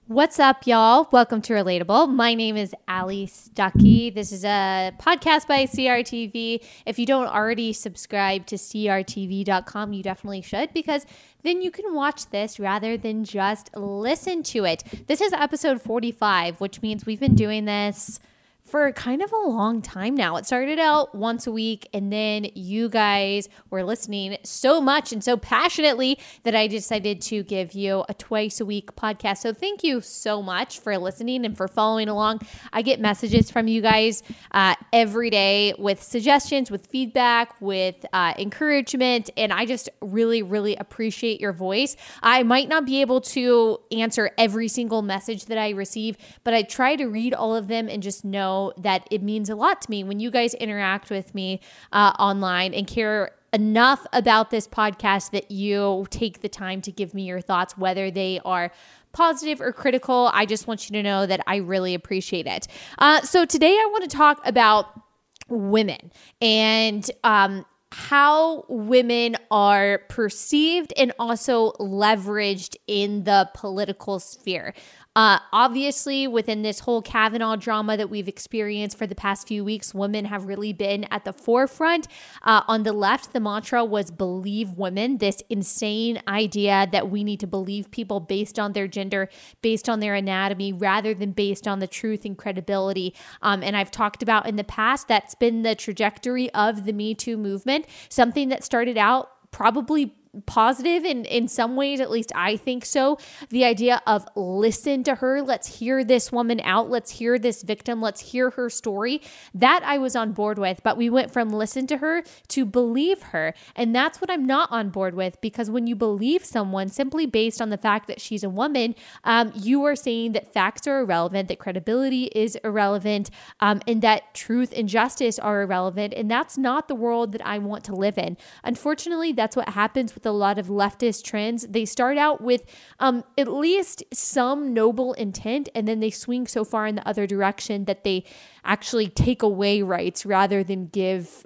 What's up, y'all? Welcome to Relatable. My name is Ali Stuckey. This is a podcast by CRTV. If you don't already subscribe to crtv.com, you definitely should, because then you can watch this rather than just listen to it. This is episode 45, which means we've been doing this for kind of a long time now. It started out once a week, and then you guys were listening so much and so passionately that I decided to give you a twice a week podcast. So thank you so much for listening and for following along. I get messages from you guys every day with suggestions, with feedback, with encouragement, and I just really, really appreciate your voice. I might not be able to answer every single message that I receive, but I try to read all of them and just know that it means a lot to me when you guys interact with me online and care enough about this podcast that you take the time to give me your thoughts, whether they are positive or critical. I just want you to know that I really appreciate it. So today I want to talk about women and how women are perceived and also leveraged in the political sphere. Obviously, within this whole Kavanaugh drama that we've experienced for the past few weeks, women have really been at the forefront. On the left, the mantra was believe women, this insane idea that we need to believe people based on their gender, based on their anatomy, rather than based on the truth and credibility. And I've talked about in the past, that's been the trajectory of the Me Too movement, something that started out probably positive in some ways, at least I think so. The idea of listen to her, let's hear this woman out, let's hear this victim, let's hear her story, that I was on board with. But we went from listen to her to believe her. And that's what I'm not on board with, because when you believe someone simply based on the fact that she's a woman, you are saying that facts are irrelevant, that credibility is irrelevant, and that truth and justice are irrelevant. And that's not the world that I want to live in. Unfortunately, that's what happens with a lot of leftist trends. They start out with at least some noble intent, and then they swing so far in the other direction that they actually take away rights rather than give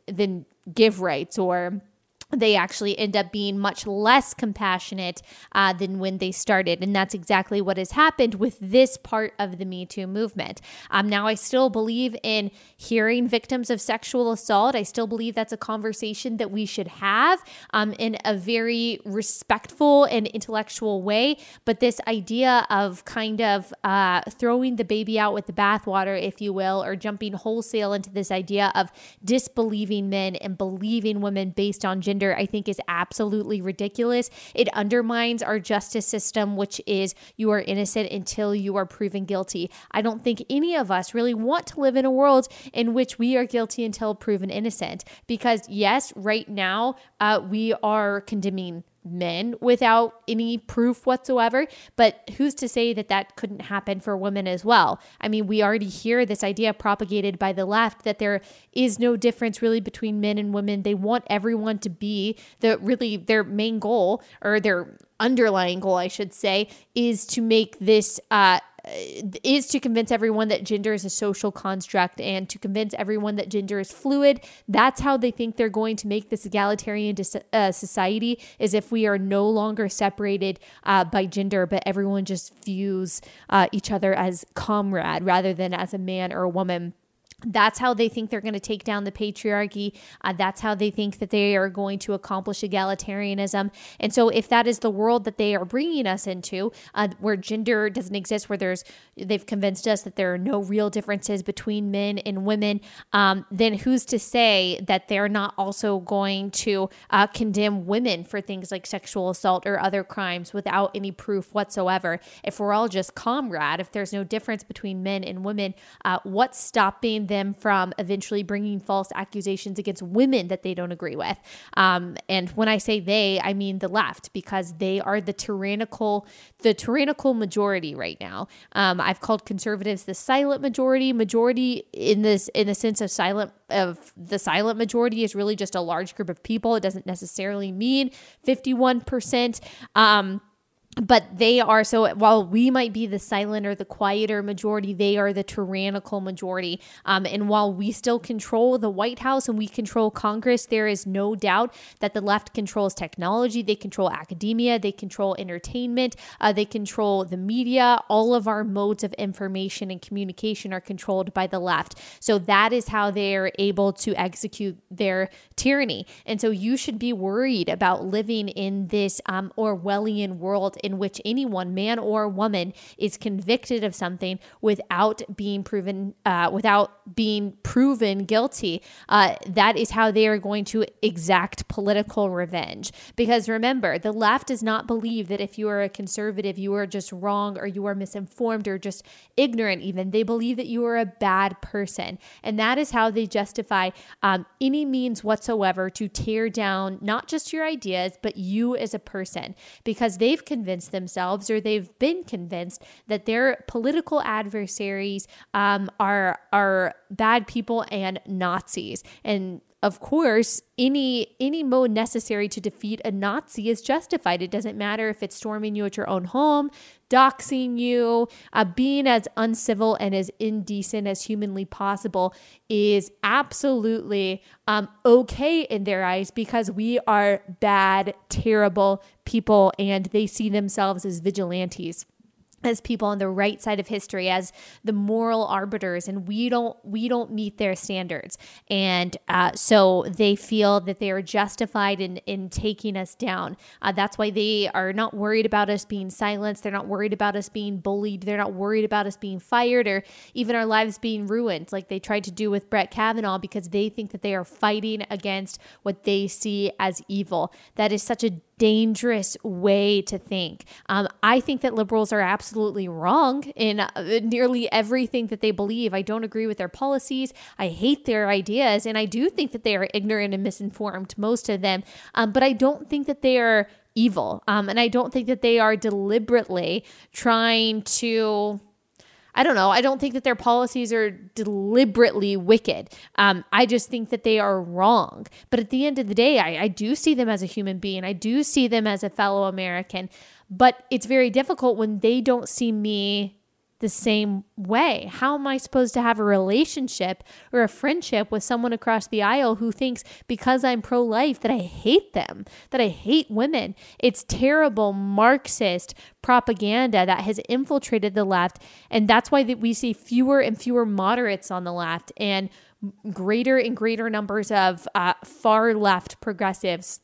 rights, or they actually end up being much less compassionate than when they started. And that's exactly what has happened with this part of the Me Too movement. Now, I still believe in hearing victims of sexual assault. I still believe that's a conversation that we should have in a very respectful and intellectual way. But this idea of kind of throwing the baby out with the bathwater, if you will, or jumping wholesale into this idea of disbelieving men and believing women based on gender, I think is absolutely ridiculous. It undermines our justice system, which is you are innocent until you are proven guilty. I don't think any of us really want to live in a world in which we are guilty until proven innocent, because yes, right now we are condemning men without any proof whatsoever, but who's to say that that couldn't happen for women as well? I mean, we already hear this idea propagated by the left that there is no difference really between men and women. They want everyone to be their main goal, or their underlying goal, I should say, is to make this is to convince everyone that gender is a social construct and to convince everyone that gender is fluid. That's how they think they're going to make this egalitarian society, is if we are no longer separated by gender, but everyone just views each other as comrade rather than as a man or a woman. That's how they think they're going to take down the patriarchy. That's how they think that they are going to accomplish egalitarianism. And so if that is the world that they are bringing us into, where gender doesn't exist, where they've convinced us that there are no real differences between men and women, then who's to say that they're not also going to condemn women for things like sexual assault or other crimes without any proof whatsoever? If we're all just comrade, if there's no difference between men and women, what's stopping them from eventually bringing false accusations against women that they don't agree with? And when I say they, I mean the left, because they are the tyrannical majority right now. I've called conservatives the silent majority in the sense of the silent majority is really just a large group of people. It doesn't necessarily mean 51%. but they are, so while we might be the silent or the quieter majority, they are the tyrannical majority. And while we still control the White House and we control Congress, there is no doubt that the left controls technology, they control academia, they control entertainment, they control the media. All of our modes of information and communication are controlled by the left. So that is how they are able to execute their tyranny. And so you should be worried about living in this Orwellian world in which anyone, man or woman, is convicted of something without being proven guilty. That is how they are going to exact political revenge. Because remember, the left does not believe that if you are a conservative, you are just wrong or you are misinformed or just ignorant even. They believe that you are a bad person. And that is how they justify any means whatsoever to tear down not just your ideas, but you as a person. Because they've convinced themselves, or they've been convinced, that their political adversaries are bad people and Nazis. And of course, any mode necessary to defeat a Nazi is justified. It doesn't matter if it's storming you at your own home, doxing you, being as uncivil and as indecent as humanly possible is absolutely okay in their eyes, because we are bad, terrible people, and they see themselves as vigilantes, as people on the right side of history, as the moral arbiters, and we don't meet their standards. And so they feel that they are justified in taking us down. That's why they are not worried about us being silenced. They're not worried about us being bullied. They're not worried about us being fired or even our lives being ruined, like they tried to do with Brett Kavanaugh, because they think that they are fighting against what they see as evil. That is such a dangerous way to think. I think that liberals are absolutely wrong in nearly everything that they believe. I don't agree with their policies. I hate their ideas. And I do think that they are ignorant and misinformed, most of them. But I don't think that they are evil. And I don't think that they are deliberately trying to... I don't know. I don't think that their policies are deliberately wicked. I just think that they are wrong. But at the end of the day, I do see them as a human being. I do see them as a fellow American. But it's very difficult when they don't see me the same way. How am I supposed to have a relationship or a friendship with someone across the aisle who thinks because I'm pro-life that I hate them, that I hate women? It's terrible Marxist propaganda that has infiltrated the left. And that's why we see fewer and fewer moderates on the left and greater and greater numbers of far left progressives.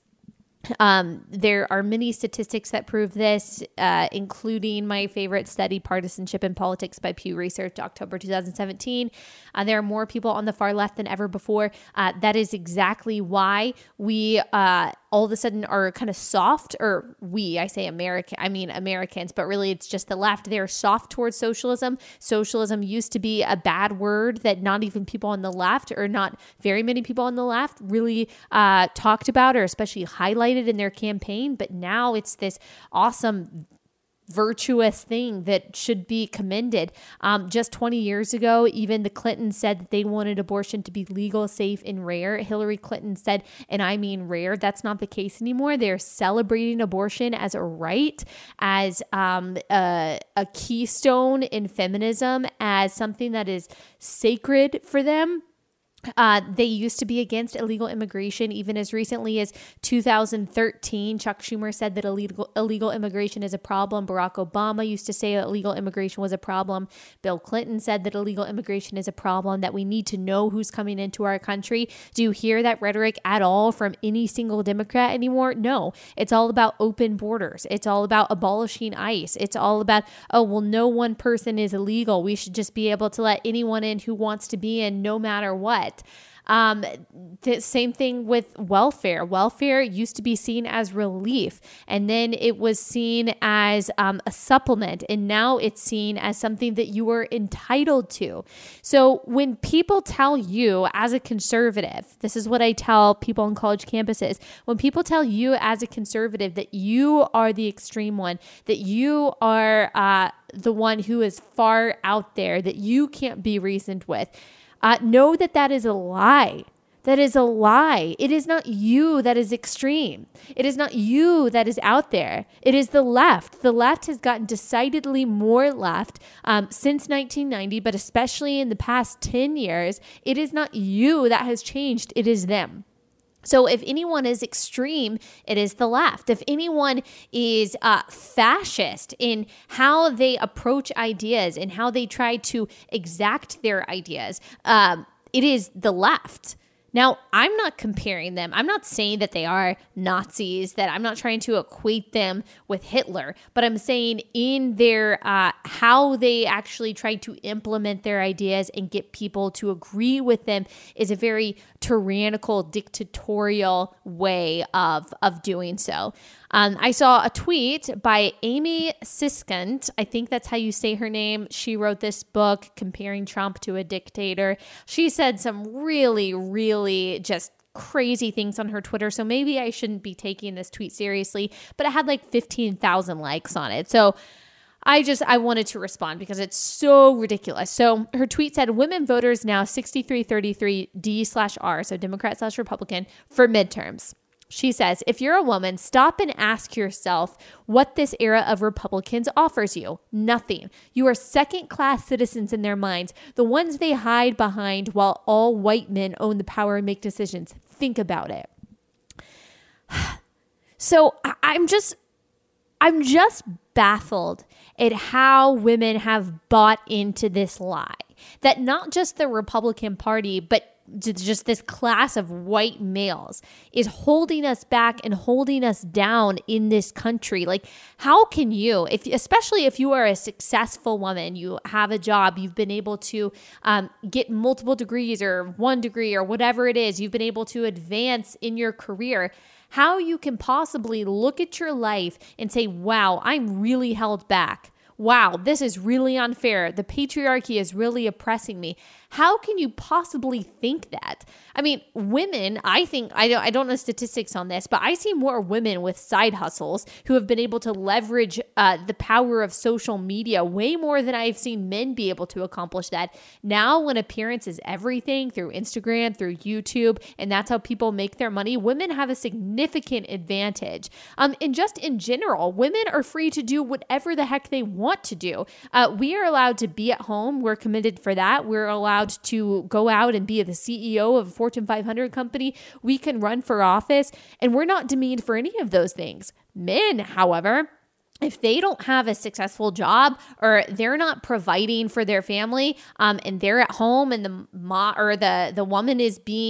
There are many statistics that prove this, including my favorite study, Partisanship in Politics by Pew Research, October 2017. There are more people on the far left than ever before. That is exactly why we all of a sudden are kind of soft, or I say Americans, but really it's just the left. They're soft towards socialism. Socialism used to be a bad word that not even people on the left, or not very many people on the left, really talked about or especially highlighted in their campaign. But now it's this awesome, virtuous thing that should be commended. Just 20 years ago, even the Clintons said that they wanted abortion to be legal, safe, and rare. Hillary Clinton said, and I mean rare. That's not the case anymore. They're celebrating abortion as a right, as a keystone in feminism, as something that is sacred for them. They used to be against illegal immigration. Even as recently as 2013, Chuck Schumer said that illegal immigration is a problem. Barack Obama used to say that illegal immigration was a problem. Bill Clinton said that illegal immigration is a problem, that we need to know who's coming into our country. Do you hear that rhetoric at all from any single Democrat anymore? No. It's all about open borders. It's all about abolishing ICE. It's all about, no one person is illegal. We should just be able to let anyone in who wants to be in, no matter what. The same thing with welfare. Welfare used to be seen as relief, and then it was seen as a supplement, and now it's seen as something that you are entitled to. So when people tell you as a conservative, this is what I tell people on college campuses, when people tell you as a conservative that you are the extreme one, that you are the one who is far out there, that you can't be reasoned with, know that that is a lie. That is a lie. It is not you that is extreme. It is not you that is out there. It is the left. The left has gotten decidedly more left since 1990, but especially in the past 10 years. It is not you that has changed. It is them. So if anyone is extreme, it is the left. If anyone is fascist in how they approach ideas and how they try to exact their ideas, it is the left. Now, I'm not comparing them. I'm not saying that they are Nazis, that I'm not trying to equate them with Hitler, but I'm saying in their how they actually try to implement their ideas and get people to agree with them is a very tyrannical, dictatorial way of doing so. I saw a tweet by Amy Siskent. I think that's how you say her name. She wrote this book comparing Trump to a dictator. She said some really, really just crazy things on her Twitter. So maybe I shouldn't be taking this tweet seriously, but it had like 15,000 likes on it. So I wanted to respond because it's so ridiculous. So her tweet said, women voters now 63-33 D/R, so Democrat/Republican, for midterms. She says, if you're a woman, stop and ask yourself what this era of Republicans offers you. Nothing. You are second-class citizens in their minds, the ones they hide behind while all white men own the power and make decisions. Think about it. So I'm just baffled at how women have bought into this lie that not just the Republican Party, but just this class of white males is holding us back and holding us down in this country. Like, how can you, especially if you are a successful woman, you have a job, you've been able to get multiple degrees or one degree or whatever it is, you've been able to advance in your career, how you can possibly look at your life and say, wow, I'm really held back. Wow, this is really unfair. The patriarchy is really oppressing me. How can you possibly think that? I mean, women, I think, I don't know statistics on this, but I see more women with side hustles who have been able to leverage the power of social media way more than I've seen men be able to accomplish that. Now, when appearance is everything through Instagram, through YouTube, and that's how people make their money, women have a significant advantage. And just in general, women are free to do whatever the heck they want to do. We are allowed to be at home. We're committed for that. We're allowed to go out and be the CEO of a Fortune 500 company. We can run for office, and we're not demeaned for any of those things. Men, however, if they don't have a successful job or they're not providing for their family, and they're at home and the woman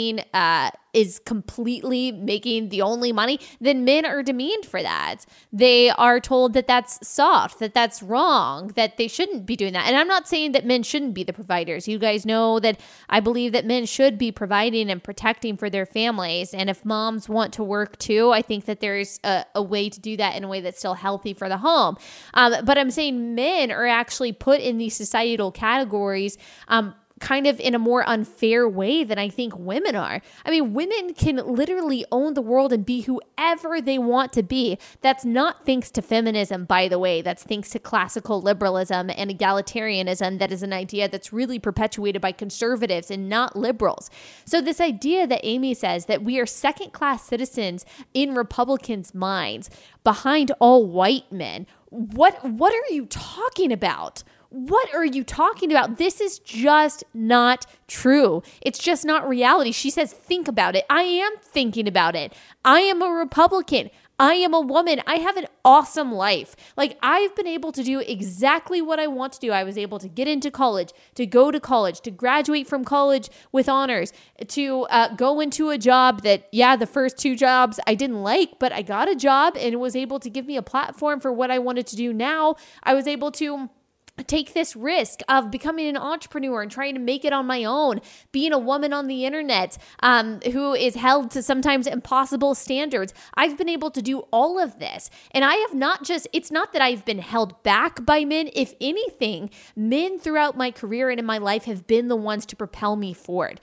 is completely making the only money, then men are demeaned for that. They are told that that's soft, that that's wrong, that they shouldn't be doing that. And I'm not saying that men shouldn't be the providers. You guys know that I believe that men should be providing and protecting for their families. And if moms want to work too, I think that there's a way to do that in a way that's still healthy for the home. But I'm saying men are actually put in these societal categories kind of in a more unfair way than I think women are. I mean, women can literally own the world and be whoever they want to be. That's not thanks to feminism, by the way. That's thanks to classical liberalism and egalitarianism. That is an idea that's really perpetuated by conservatives and not liberals. So this idea that Amy says that we are second-class citizens in Republicans' minds behind all white men, what are you talking about? What are you talking about? This is just not true. It's just not reality. She says, think about it. I am thinking about it. I am a Republican. I am a woman. I have an awesome life. Like, I've been able to do exactly what I want to do. I was able to get into college, to go to college, to graduate from college with honors, to go into a job that, the first two jobs I didn't like, but I got a job and it was able to give me a platform for what I wanted to do now. I was able to take this risk of becoming an entrepreneur and trying to make it on my own, being a woman on the internet who is held to sometimes impossible standards. I've been able to do all of this. And I have it's not that I've been held back by men. If anything, men throughout my career and in my life have been the ones to propel me forward.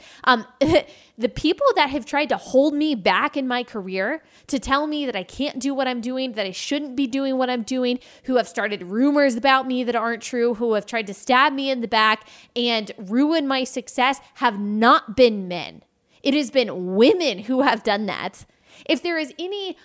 The people that have tried to hold me back in my career, to tell me that I can't do what I'm doing, that I shouldn't be doing what I'm doing, who have started rumors about me that aren't true, who have tried to stab me in the back and ruin my success, have not been men. It has been women who have done that. If there is any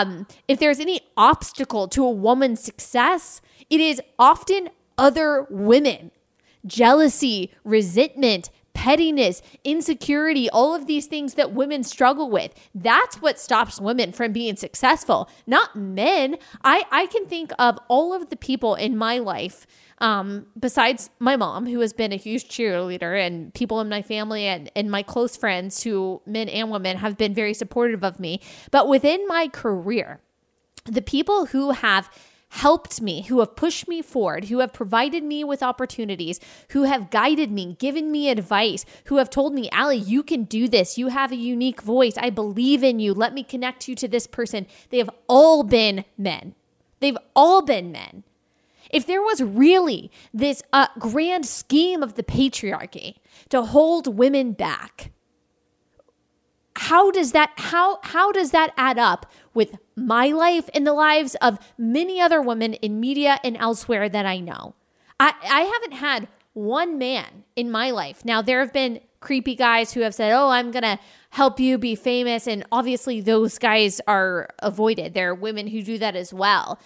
obstacle to a woman's success, it is often other women. Jealousy, resentment, pettiness, insecurity, all of these things that women struggle with. That's what stops women from being successful, not men. I can think of all of the people in my life, besides my mom, who has been a huge cheerleader, and people in my family and my close friends who, men and women, have been very supportive of me. But within my career, the people who have helped me, who have pushed me forward, who have provided me with opportunities, who have guided me, given me advice, who have told me, Allie, you can do this. You have a unique voice. I believe in you. Let me connect you to this person. They have all been men. They've all been men. If there was really this grand scheme of the patriarchy to hold women back, how does that add up with my life and the lives of many other women in media and elsewhere that I know? I haven't had one man in my life. Now, there have been creepy guys who have said, oh, I'm going to help you be famous. And obviously those guys are avoided. There are women who do that as well.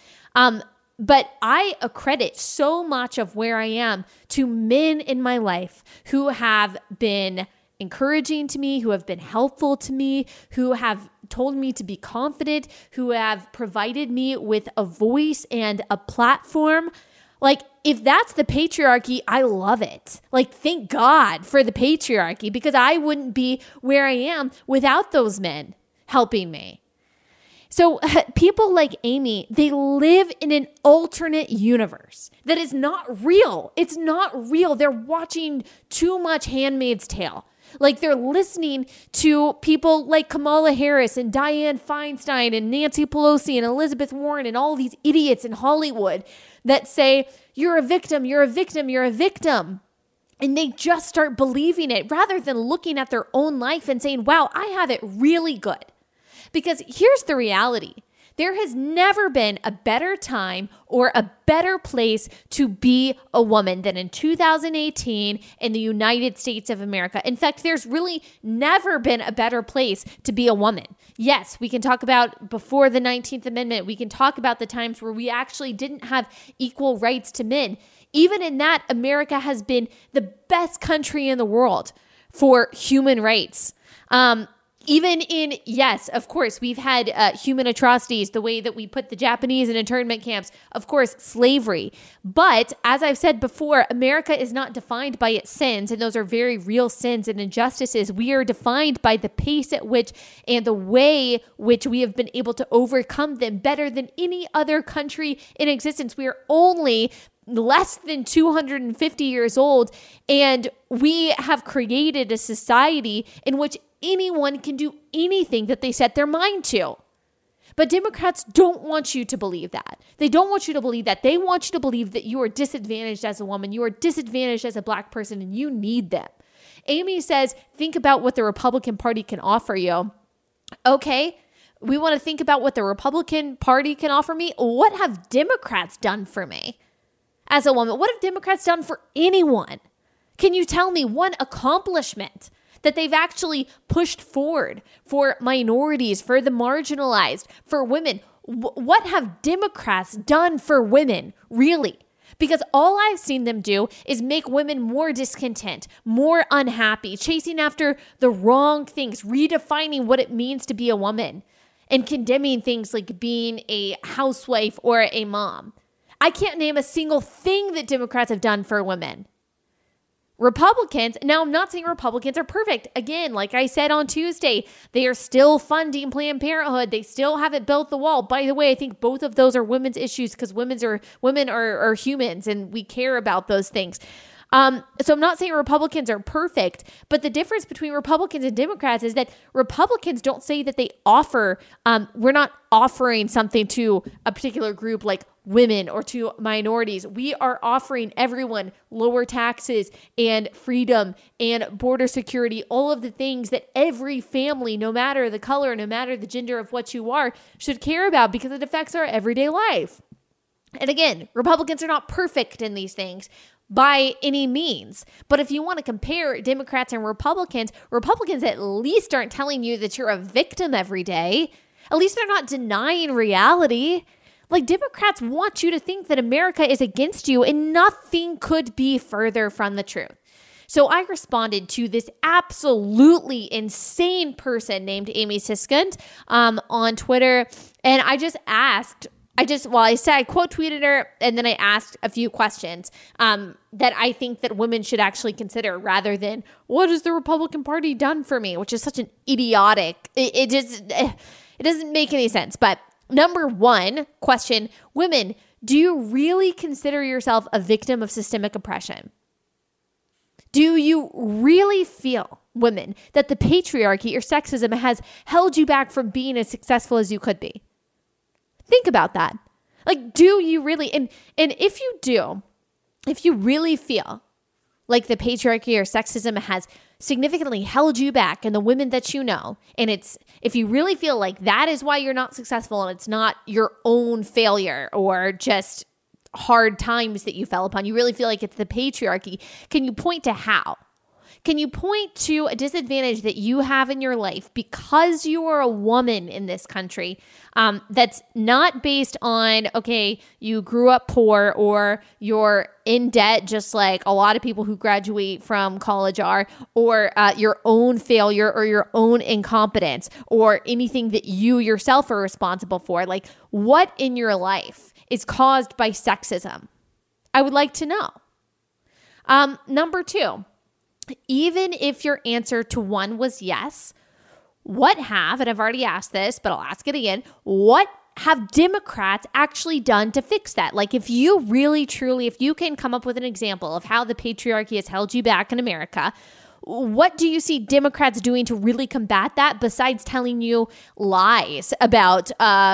But I accredit so much of where I am to men in my life who have been encouraging to me, who have been helpful to me, who have told me to be confident, who have provided me with a voice and a platform. Like, if that's the patriarchy, I love it. Like, thank God for the patriarchy, because I wouldn't be where I am without those men helping me. So people like Amy, they live in an alternate universe that is not real. It's not real. They're watching too much Handmaid's Tale. Like, they're listening to people like Kamala Harris and Dianne Feinstein and Nancy Pelosi and Elizabeth Warren and all these idiots in Hollywood that say, you're a victim, you're a victim, you're a victim. And they just start believing it rather than looking at their own life and saying, wow, I have it really good. Because here's the reality. There has never been a better time or a better place to be a woman than in 2018 in the United States of America. In fact, there's really never been a better place to be a woman. Yes, we can talk about before the 19th Amendment. We can talk about the times where we actually didn't have equal rights to men. Even in that, America has been the best country in the world for human rights. Even in, yes, of course, we've had human atrocities, the way that we put the Japanese in internment camps, of course, slavery. But as I've said before, America is not defined by its sins, and those are very real sins and injustices. We are defined by the pace at which and the way which we have been able to overcome them better than any other country in existence. We are only less than 250 years old, and we have created a society in which anyone can do anything that they set their mind to. But Democrats don't want you to believe that. They don't want you to believe that. They want you to believe that you are disadvantaged as a woman, you are disadvantaged as a Black person, and you need them. Amy says, think about what the Republican Party can offer you. Okay, we want to think about what the Republican Party can offer me. What have Democrats done for me as a woman? What have Democrats done for anyone? Can you tell me one accomplishment that they've actually pushed forward for minorities, for the marginalized, for women? What have Democrats done for women, really? Because all I've seen them do is make women more discontent, more unhappy, chasing after the wrong things, redefining what it means to be a woman, and condemning things like being a housewife or a mom. I can't name a single thing that Democrats have done for women. Republicans, now I'm not saying Republicans are perfect. Again, like I said on Tuesday, they are still funding Planned Parenthood. They still haven't built the wall. By the way, I think both of those are women's issues because women are humans and we care about those things. So I'm not saying Republicans are perfect, but the difference between Republicans and Democrats is that Republicans don't say that they offer, we're not offering something to a particular group like women or to minorities. We are offering everyone lower taxes and freedom and border security, all of the things that every family, no matter the color, no matter the gender of what you are, should care about because it affects our everyday life. And again, Republicans are not perfect in these things, by any means. But if you want to compare Democrats and Republicans, Republicans at least aren't telling you that you're a victim every day. At least they're not denying reality. Like, Democrats want you to think that America is against you, and nothing could be further from the truth. So I responded to this absolutely insane person named Amy Siskind on Twitter, and I just asked, I quote tweeted her, and then I asked a few questions that I think that women should actually consider, rather than what has the Republican Party done for me, which is such an idiotic, it doesn't make any sense. But number one question, women, do you really consider yourself a victim of systemic oppression? Do you really feel, women, that the patriarchy or sexism has held you back from being as successful as you could be? Think about that. Like, do you really, and if you do, if you really feel like the patriarchy or sexism has significantly held you back and the women that you know, and if you really feel like that is why you're not successful and it's not your own failure or just hard times that you fell upon, you really feel like it's the patriarchy, can you point to how? Can you point to a disadvantage that you have in your life because you are a woman in this country that's not based on, okay, you grew up poor or you're in debt just like a lot of people who graduate from college are, or your own failure or your own incompetence or anything that you yourself are responsible for? Like, what in your life is caused by sexism? I would like to know. Number two, even if your answer to one was yes, what have, and I've already asked this, but I'll ask it again, what have Democrats actually done to fix that? Like, if you really, truly, if you can come up with an example of how the patriarchy has held you back in America, what do you see Democrats doing to really combat that besides telling you lies about,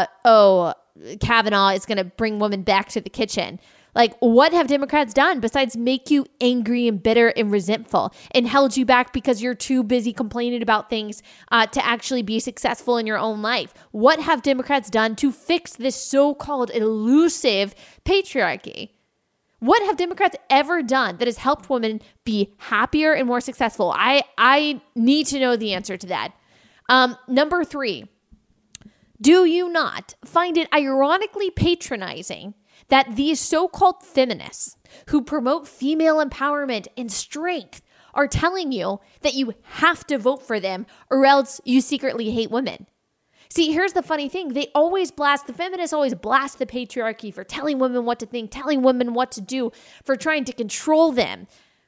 Kavanaugh is going to bring women back to the kitchen? Like, what have Democrats done besides make you angry and bitter and resentful and held you back because you're too busy complaining about things to actually be successful in your own life? What have Democrats done to fix this so-called elusive patriarchy? What have Democrats ever done that has helped women be happier and more successful? I need to know the answer to that. Number three, do you not find it ironically patronizing that these so-called feminists who promote female empowerment and strength are telling you that you have to vote for them or else you secretly hate women? See, here's the funny thing. The feminists always blast the patriarchy for telling women what to think, telling women what to do, for trying to control them.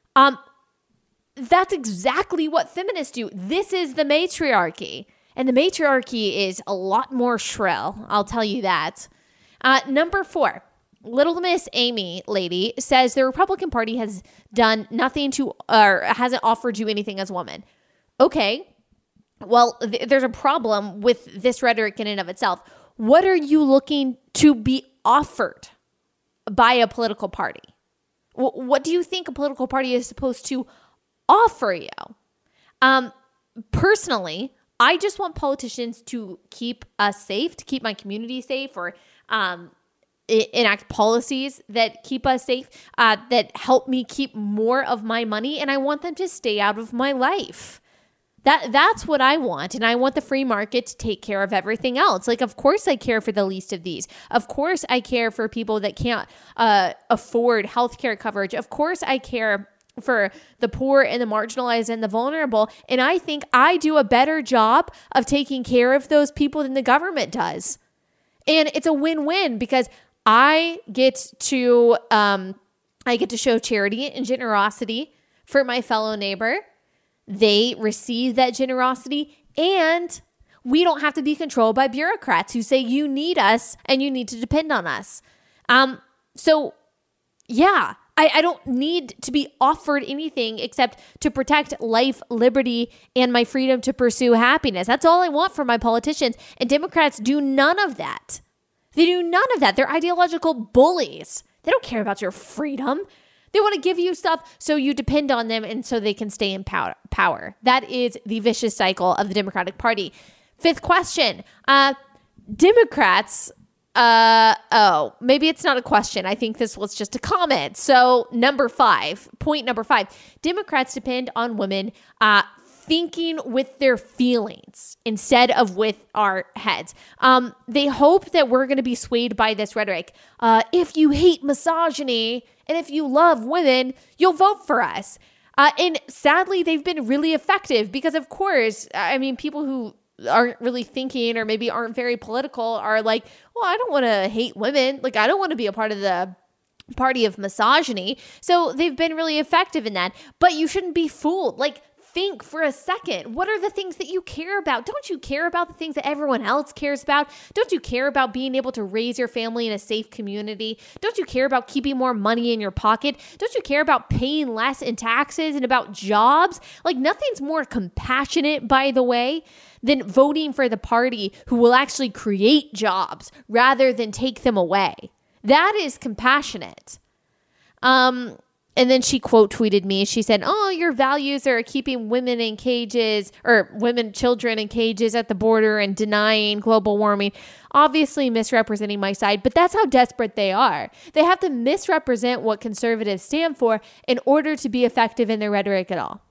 That's exactly what feminists do. This is the matriarchy. And the matriarchy is a lot more shrill, I'll tell you that. Number four, Little Miss Amy lady says the Republican Party has done nothing to, or hasn't offered you anything as a woman. Okay, well, there's a problem with this rhetoric in and of itself. What are you looking to be offered by a political party? What do you think a political party is supposed to offer you? Personally, I just want politicians to keep us safe, to keep my community safe, or enact policies that keep us safe, that help me keep more of my money, and I want them to stay out of my life. That's what I want, and I want the free market to take care of everything else. Like, of course I care for the least of these. Of course I care for people that can't afford healthcare coverage. Of course I care for the poor and the marginalized and the vulnerable, and I think I do a better job of taking care of those people than the government does. And it's a win-win because I get to show charity and generosity for my fellow neighbor. They receive that generosity, and we don't have to be controlled by bureaucrats who say you need us and you need to depend on us. So yeah, I don't need to be offered anything except to protect life, liberty, and my freedom to pursue happiness. That's all I want from my politicians. And Democrats do none of that. They do none of that. They're ideological bullies. They don't care about your freedom. They want to give you stuff so you depend on them and so they can stay in power. That is the vicious cycle of the Democratic Party. Fifth question. Democrats maybe it's not a question. I think this was just a comment. So point number 5, Democrats depend on women thinking with their feelings instead of with our heads. They hope that we're going to be swayed by this rhetoric. If you hate misogyny and if you love women, you'll vote for us. And sadly, they've been really effective because, of course, I mean, people who aren't really thinking or maybe aren't very political are like, well, I don't want to hate women. Like, I don't want to be a part of the party of misogyny. So they've been really effective in that. But you shouldn't be fooled. Like, think for a second. What are the things that you care about? Don't you care about the things that everyone else cares about? Don't you care about being able to raise your family in a safe community? Don't you care about keeping more money in your pocket? Don't you care about paying less in taxes and about jobs? Like, nothing's more compassionate, by the way, than voting for the party who will actually create jobs rather than take them away. That is compassionate. And then she quote tweeted me. She said, oh, your values are keeping women in cages or children in cages at the border and denying global warming. Obviously misrepresenting my side, but that's how desperate they are. They have to misrepresent what conservatives stand for in order to be effective in their rhetoric at all.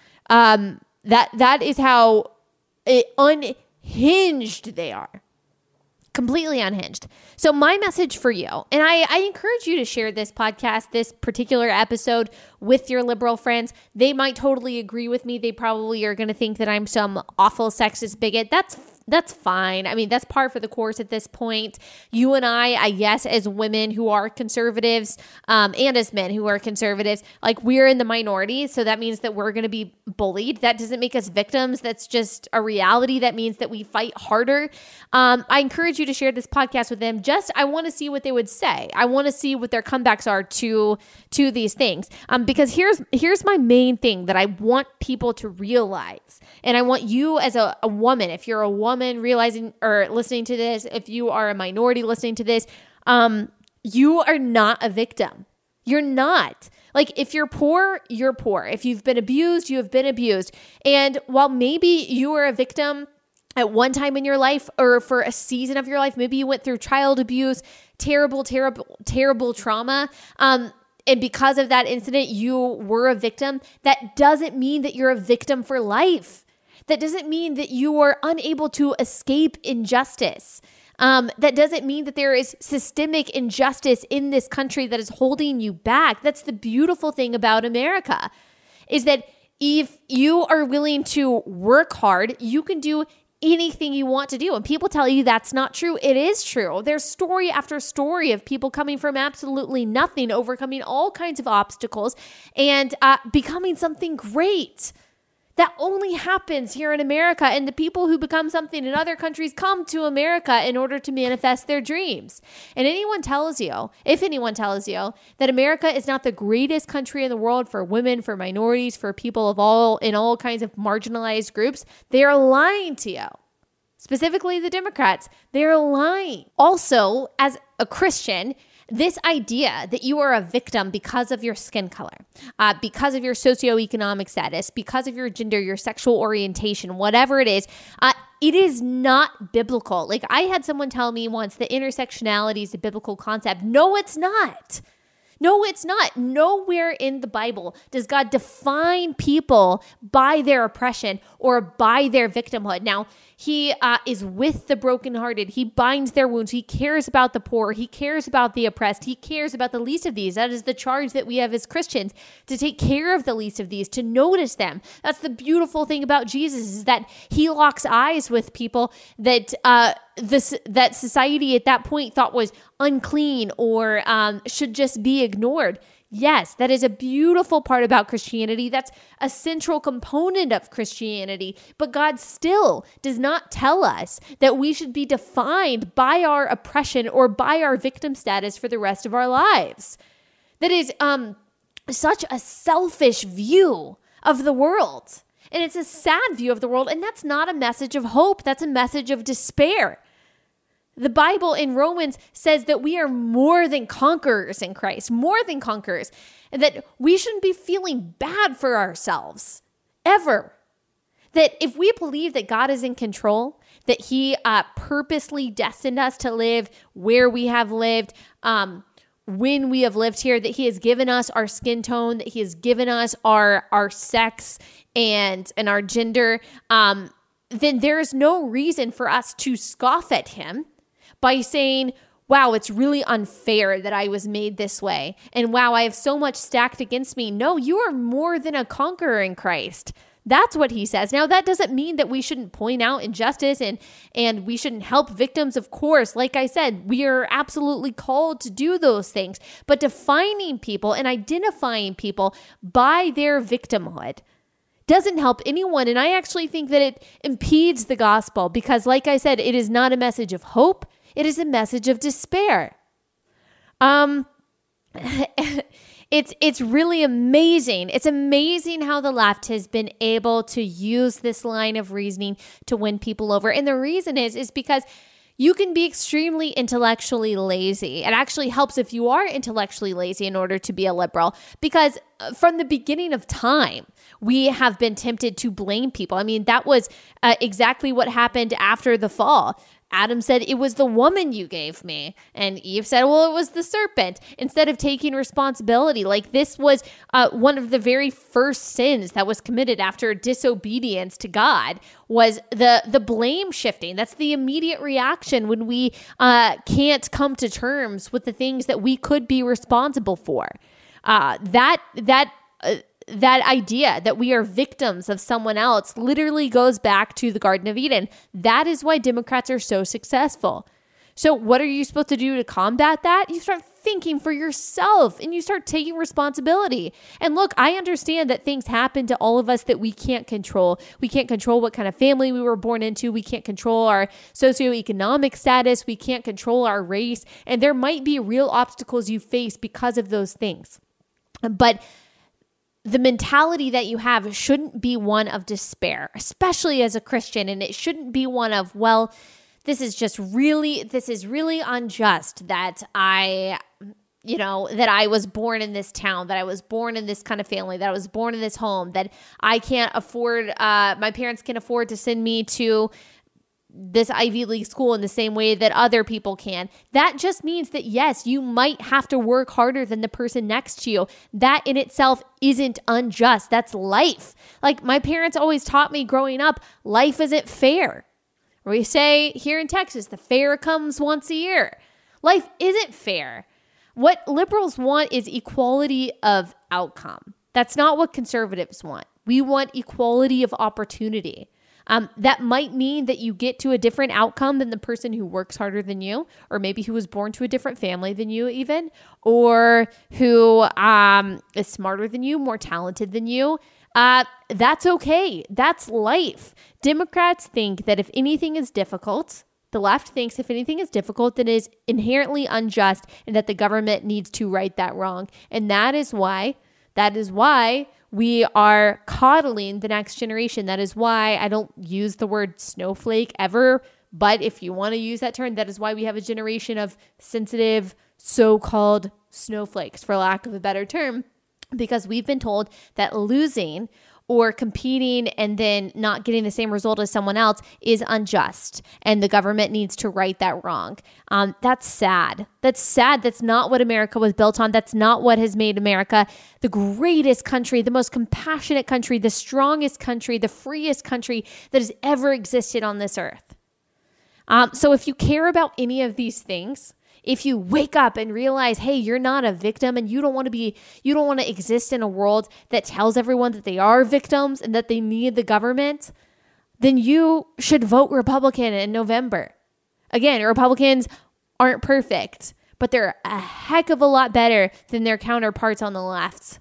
That is how unhinged they are. Completely unhinged. So my message for you, and I encourage you to share this podcast, this particular episode with your liberal friends. They might totally agree with me. They probably are going to think that I'm some awful sexist bigot. That's fine. I mean, that's par for the course at this point. You and I guess, as women who are conservatives, and as men who are conservatives, like, we're in the minority. So that means that we're going to be bullied. That doesn't make us victims. That's just a reality. That means that we fight harder. I encourage you to share this podcast with them. I want to see what they would say. I want to see what their comebacks are to these things. Because here's my main thing that I want people to realize. And I want you as a woman, if you're a woman realizing or listening to this, if you are a minority listening to this, you are not a victim. You're not. Like, if you're poor, you're poor. If you've been abused, you have been abused. And while maybe you are a victim at one time in your life or for a season of your life, maybe you went through child abuse, terrible trauma, and because of that incident, you were a victim. That doesn't mean that you're a victim for life. That doesn't mean that you are unable to escape injustice. That doesn't mean that there is systemic injustice in this country that is holding you back. That's the beautiful thing about America, is that if you are willing to work hard, you can do anything you want to do. And people tell you that's not true. It is true. There's story after story of people coming from absolutely nothing, overcoming all kinds of obstacles, and becoming something great. That only happens here in America, and the people who become something in other countries come to America in order to manifest their dreams. And if anyone tells you that America is not the greatest country in the world for women, for minorities, for people in all kinds of marginalized groups, they are lying to you. Specifically the Democrats, they're lying. Also, as a Christian, this idea that you are a victim because of your skin color, because of your socioeconomic status, because of your gender, your sexual orientation, whatever it is not biblical. Like, I had someone tell me once that intersectionality is a biblical concept. No, it's not. No, it's not. Nowhere in the Bible does God define people by their oppression or by their victimhood. Now, he is with the brokenhearted. He binds their wounds. He cares about the poor. He cares about the oppressed. He cares about the least of these. That is the charge that we have as Christians, to take care of the least of these, to notice them. That's the beautiful thing about Jesus, is that he locks eyes with people that that society at that point thought was unclean or should just be ignored. Yes, that is a beautiful part about Christianity. That's a central component of Christianity. But God still does not tell us that we should be defined by our oppression or by our victim status for the rest of our lives. That is such a selfish view of the world. And it's a sad view of the world. And that's not a message of hope. That's a message of despair. The Bible in Romans says that we are more than conquerors in Christ, more than conquerors, and that we shouldn't be feeling bad for ourselves, ever. That if we believe that God is in control, that he purposely destined us to live where we have lived, when we have lived here, that he has given us our skin tone, that he has given us our sex and our gender, then there is no reason for us to scoff at him by saying, wow, it's really unfair that I was made this way. And wow, I have so much stacked against me. No, you are more than a conqueror in Christ. That's what he says. Now, that doesn't mean that we shouldn't point out injustice and we shouldn't help victims. Of course, like I said, we are absolutely called to do those things. But defining people and identifying people by their victimhood doesn't help anyone. And I actually think that it impedes the gospel because, like I said, it is not a message of hope. It is a message of despair. It's really amazing. It's amazing how the left has been able to use this line of reasoning to win people over. And the reason is because you can be extremely intellectually lazy. It actually helps if you are intellectually lazy in order to be a liberal, because from the beginning of time, we have been tempted to blame people. I mean, that was exactly what happened after the fall. Adam said, it was the woman you gave me. And Eve said, well, it was the serpent. Instead of taking responsibility, like this was one of the very first sins that was committed after disobedience to God, was the blame shifting. That's the immediate reaction when we can't come to terms with the things that we could be responsible for. That idea that we are victims of someone else literally goes back to the Garden of Eden. That is why Democrats are so successful. So what are you supposed to do to combat that? You start thinking for yourself and you start taking responsibility. And look, I understand that things happen to all of us that we can't control. We can't control what kind of family we were born into. We can't control our socioeconomic status. We can't control our race. And there might be real obstacles you face because of those things. But the mentality that you have shouldn't be one of despair, especially as a Christian. And it shouldn't be one of, well, this is really unjust that I was born in this town, that I was born in this kind of family, that I was born in this home, that I can't afford, my parents can't afford to send me to this Ivy League school in the same way that other people can. That just means that, yes, you might have to work harder than the person next to you. That in itself isn't unjust. That's life. Like my parents always taught me growing up, life isn't fair. We say here in Texas, the fair comes once a year. Life isn't fair. What liberals want is equality of outcome. That's not what conservatives want. We want equality of opportunity. That might mean that you get to a different outcome than the person who works harder than you, or maybe who was born to a different family than you even, or who is smarter than you, more talented than you. That's okay. That's life. Democrats think that if anything is difficult, the left thinks if anything is difficult, then it is inherently unjust and that the government needs to right that wrong. And that is why we are coddling the next generation. That is why I don't use the word snowflake ever, but if you want to use that term, that is why we have a generation of sensitive, so-called snowflakes, for lack of a better term, because we've been told that losing or competing and then not getting the same result as someone else is unjust and the government needs to right that wrong. That's sad. That's sad. That's not what America was built on. That's not what has made America the greatest country, the most compassionate country, the strongest country, the freest country that has ever existed on this earth. So if you care about any of these things, if you wake up and realize, hey, you're not a victim and you don't want to exist in a world that tells everyone that they are victims and that they need the government, then you should vote Republican in November. Again, Republicans aren't perfect, but they're a heck of a lot better than their counterparts on the left.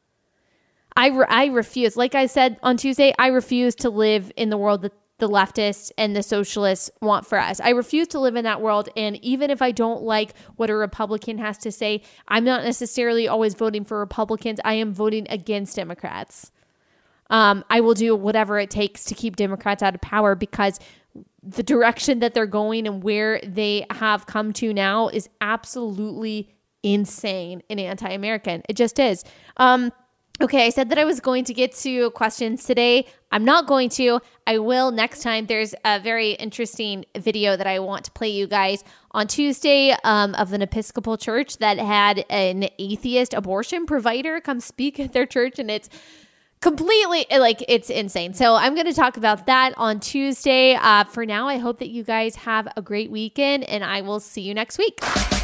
I refuse, like I said on Tuesday, I refuse to live in the world that the leftists and the socialists want for us. I refuse to live in that world. And even if I don't like what a Republican has to say, I'm not necessarily always voting for Republicans. I am voting against Democrats. I will do whatever it takes to keep Democrats out of power because the direction that they're going and where they have come to now is absolutely insane and anti-American. It just is. Okay, I said that I was going to get to questions today. I'm not going to. I will next time. There's a very interesting video that I want to play you guys on Tuesday of an Episcopal church that had an atheist abortion provider come speak at their church, and it's completely, like, it's insane. So I'm going to talk about that on Tuesday. For now, I hope that you guys have a great weekend, and I will see you next week.